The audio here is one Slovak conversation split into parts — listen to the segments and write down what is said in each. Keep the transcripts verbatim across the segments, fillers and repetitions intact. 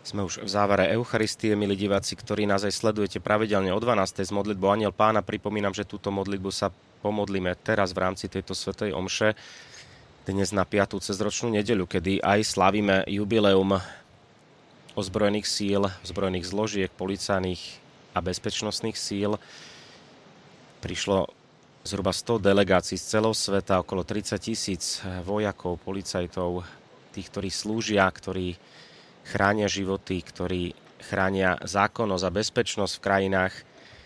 Sme už v závere Eucharistie, milí diváci, ktorí nás aj sledujete pravidelne o dvanástej s modlitbou Anjel Pána. Pripomínam, že túto modlitbu sa pomodlíme teraz v rámci tejto svätej omše, dnes na piatu cezročnú nedeľu, kedy aj slávime jubileum ozbrojených síl, ozbrojených zložiek, policajných a bezpečnostných síl. Prišlo zhruba sto delegácií z celého sveta, okolo tridsať tisíc vojakov, policajtov, tých, ktorí slúžia, ktorí chránia životy, ktorí chránia zákonnosť a bezpečnosť v krajinách.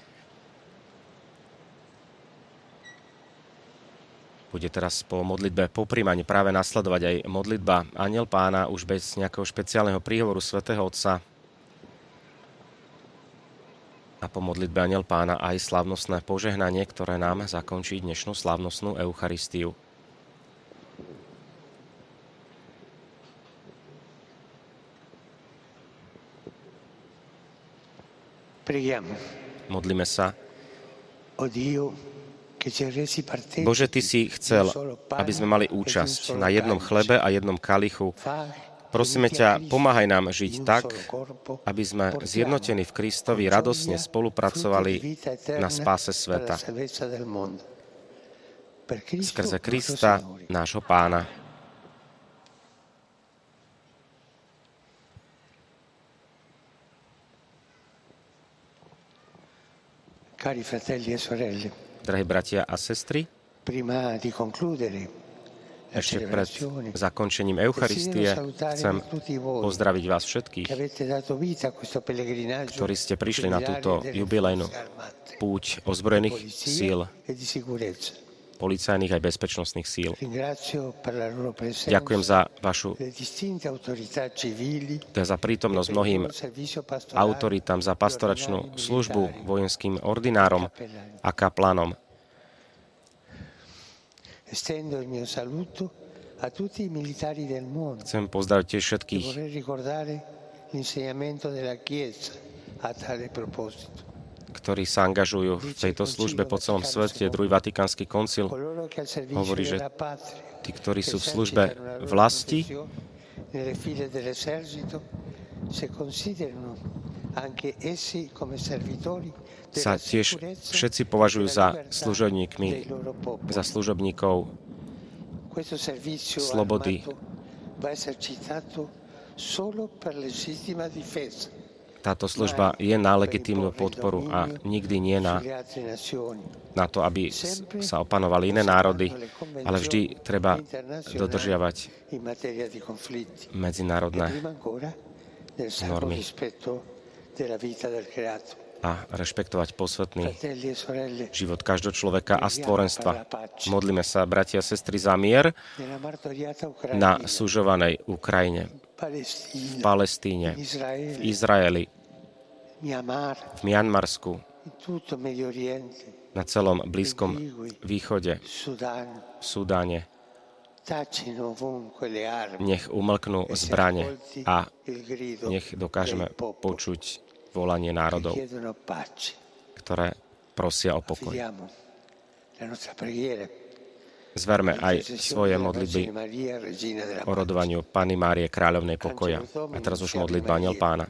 Bude teraz po modlitbe po príjmaní práve nasledovať aj modlitba Anjel Pána, už bez nejakého špeciálneho príhovoru svätého Otca. A po modlitbe Anjel Pána aj slávnostné požehnanie, ktoré nám zakončí dnešnú slávnostnú Eucharistiu. Modlíme sa. Bože, Ty si chcel, aby sme mali účasť na jednom chlebe a jednom kalichu. Prosíme ťa, pomáhaj nám žiť tak, aby sme zjednotení v Kristovi radosne spolupracovali na spáse sveta. Skrze Krista, nášho Pána. Cari fratelli e sorelle, drahí bratia a sestry, prima di concludere la ešte pred celebrazione, zakončením Eucharistie chcem pozdraviť vás všetkých, ktorí ste prišli na túto jubilejnú púť ozbrojených síl, policajných aj bezpečnostných síl. Ďakujem za vašu za prítomnosť mnohým autoritám, za pastoračnú službu, vojenským ordinárom a kaplanom. Chcem pozdraviť tiež všetkých, ktorí sa angažujú v tejto službe po celom svete. Druhý Vatikánsky koncil hovorí, že tí, ktorí sú v službe vlasti, sa tiež všetci považujú za služobníkmi, za služobníkov slobody. Táto služba je na legitímnu podporu a nikdy nie na, na to, aby sa opanovali iné národy, ale vždy treba dodržiavať medzinárodné normy a rešpektovať posvätný život každého človeka a stvorenstva. Modlíme sa, bratia a sestry, za mier na sužovanej Ukrajine, v Palestíne, v Izraeli, v Mianmarsku, na celom Blízkom východe, v Sudáne. Nech umlknú zbrane a nech dokážeme počuť volanie národov, ktoré prosia o pokoj. Zverme aj svoje modlitby o rodovaniu Panny Márie, kráľovnej pokoja. A teraz už modlitba Anjel Pána.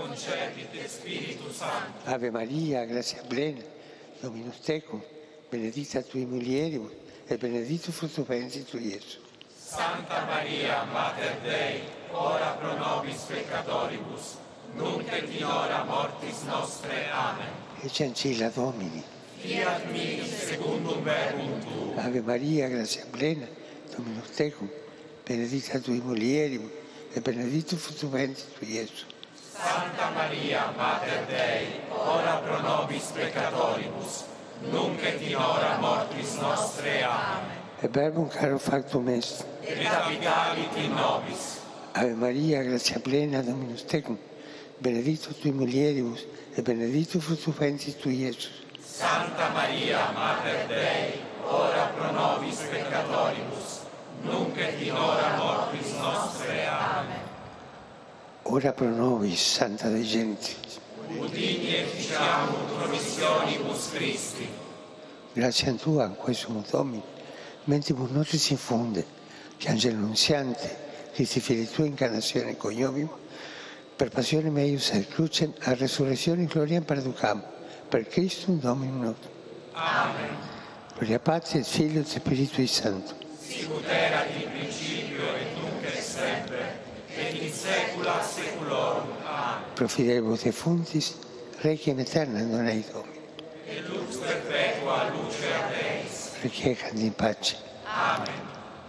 Ave Maria, grazia plena, Dominus tecum, benedicta tui mulieribus, e benedictus fructus ventris tui, Iesus. Santa Maria, Mater Dei, ora pro nobis peccatoribus, nunc et in hora mortis nostre. Amen. Ecce ancilla Domini. Fiat mi secundum verbum tuum. Ave Maria, grazia plena, Dominus tecum, benedicta tui mulieribus, e benedictus fructus ventris tui, Iesus. Santa Maria, Mater Dei, ora pro nobis peccatoribus, nunc et in hora mortis nostre. Amen. E verbum caro factum est. Et habitavit in nobis. Ave Maria, grazia plena, Dominus tecum, benedictus tui mulieribus, e benedictus fructus ventris tui, Iesus. Santa Maria, Mater Dei, ora pro nobis peccatoribus, nunc et in hora mortis nostre. Amen. Ora pro nobis, Santa Dei Gentilis. Udini et ficiamur promissionibus Christi. Grazie a Tua, questo Domini, mentibus nostris infunde, che angelo nunziante, Christi Fili Tua incarnazione coniovimo, per passione meius et crucem a resurrezione gloriam perducam, per Christum Dominum nostrum. Amen. Gloria Patri et Filio et Spiritui Sancto. Sicut erat in principio et nunc et semper, et in saecula saeculorum. Amen. Pro fidelibus defuntis, requiem aeterna dona Domini. Et lux perpetua lucea Deis. Requiescant in pace. Amen.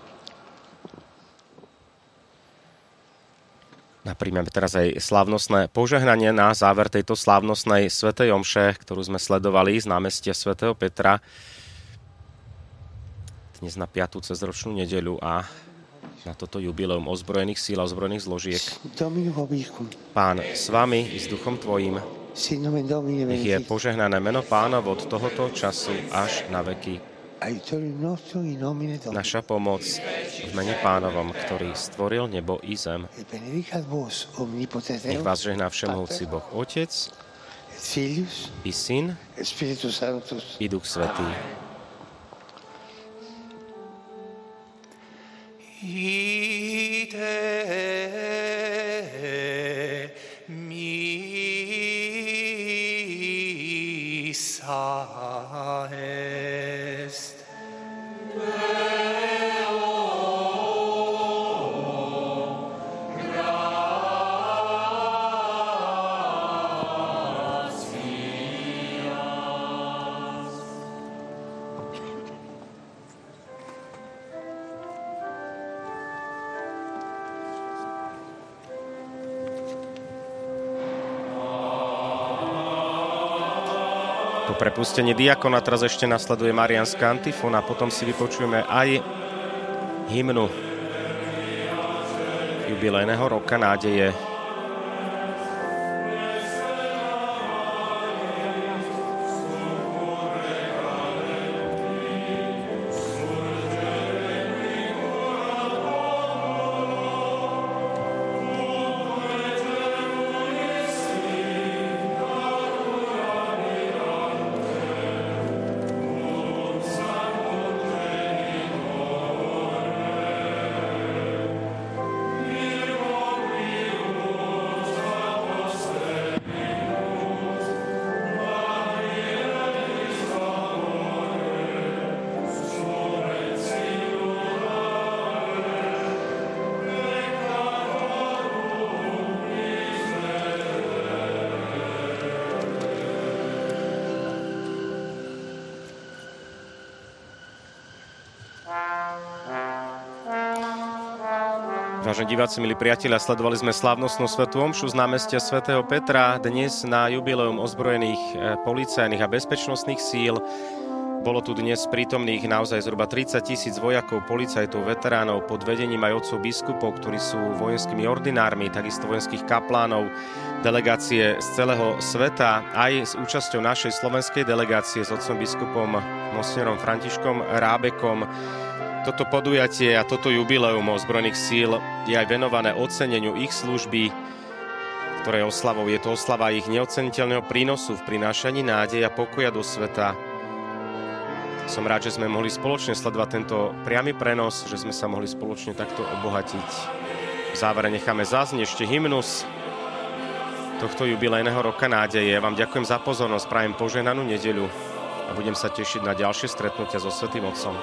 Napríjme teraz aj slávnostné požehnanie na záver tejto slávnostnej svätej omše, ktorú sme sledovali z námestia svätého Petra dnes na piatu cezročnú nedeľu a na toto jubileum ozbrojených síl a ozbrojených zložiek. Dominum vobiscum. Pán s vami i s duchom tvojím. Sin nomen Domini Nech je benedictum. požehnané meno Pánov od tohoto času až na veky. Aiutorium nostrum in nomine Domini. Naša pomoc v mene Pánovom, ktorý stvoril nebo i zem. Et benedicat vos omnipotens Nech Deus, vás žehná všemohúci Boh Otec et Filius, i Syn et Spiritus Sanctus. i Duch Svätý. Ite missa est. Po prepustení diakona teraz ešte nasleduje mariánska antifona, potom si vypočujeme aj hymnu jubilejného roka nádeje. Vážení diváci, milí priatelia, sledovali sme slávnostnú svätú omšu z námestia svätého Petra dnes na jubileum ozbrojených policajných a bezpečnostných síl. Bolo tu dnes prítomných naozaj zhruba tridsať tisíc vojakov, policajtov, veteránov pod vedením aj otcov biskupov, ktorí sú vojenskými ordinármi, takisto vojenských kaplánov, delegácie z celého sveta, aj s účasťou našej slovenskej delegácie s otcom biskupom monsignorom Františkom Rábekom. Toto podujatie a toto jubileum ozbrojených síl je aj venované oceneniu ich služby, ktoré oslavou je to oslava ich neoceniteľného prínosu v prinášaní nádeje a pokoja do sveta. Som rád, že sme mohli spoločne sledovať tento priamy prenos, že sme sa mohli spoločne takto obohatiť. V závere necháme zaznieť ešte hymnus tohto jubilejného roka nádeje. Ja vám ďakujem za pozornosť, prajem požehnanú nedeľu a budem sa tešiť na ďalšie stretnutia so Svätým Otcom.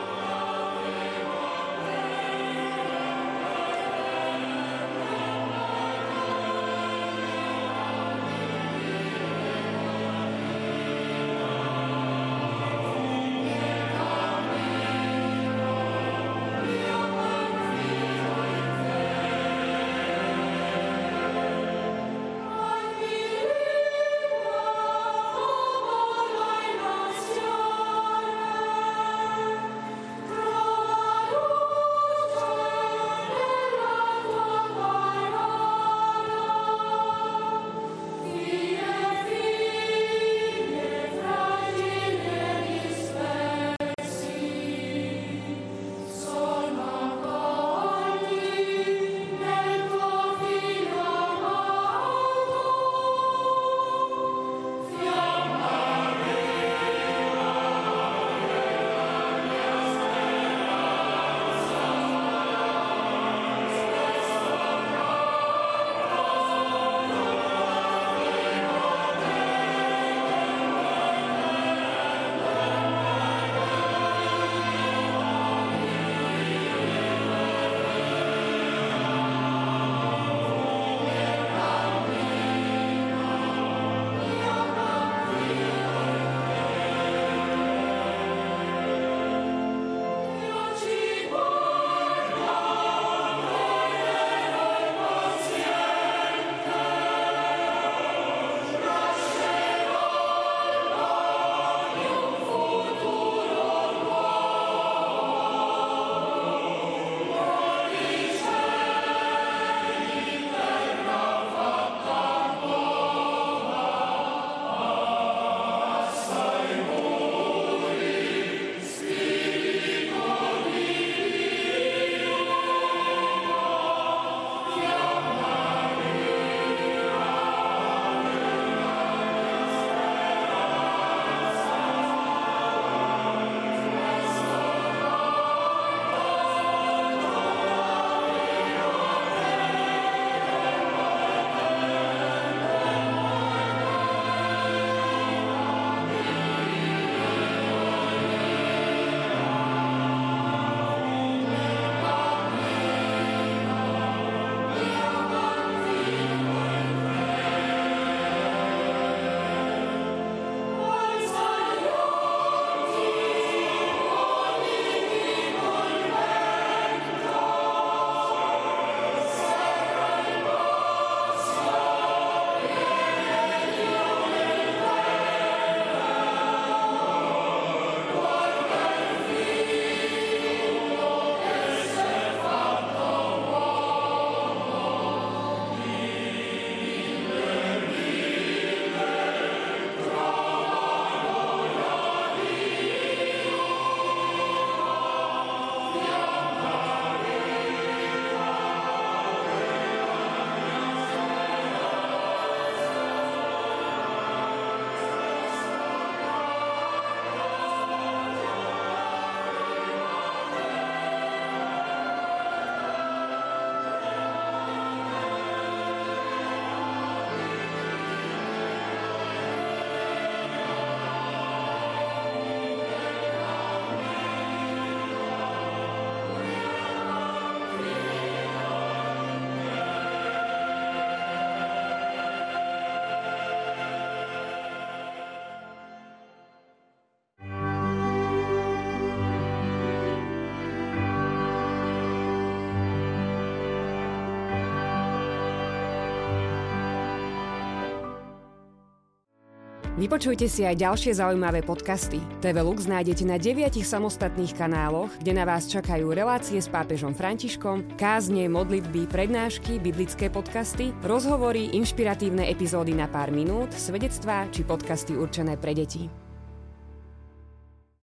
Vypočujte si aj ďalšie zaujímavé podcasty. té vé Lux nájdete na deviatich samostatných kanáloch, kde na vás čakajú relácie s pápežom Františkom, kázne, modlitby, prednášky, biblické podcasty, rozhovory, inšpiratívne epizódy na pár minút, svedectvá či podcasty určené pre deti.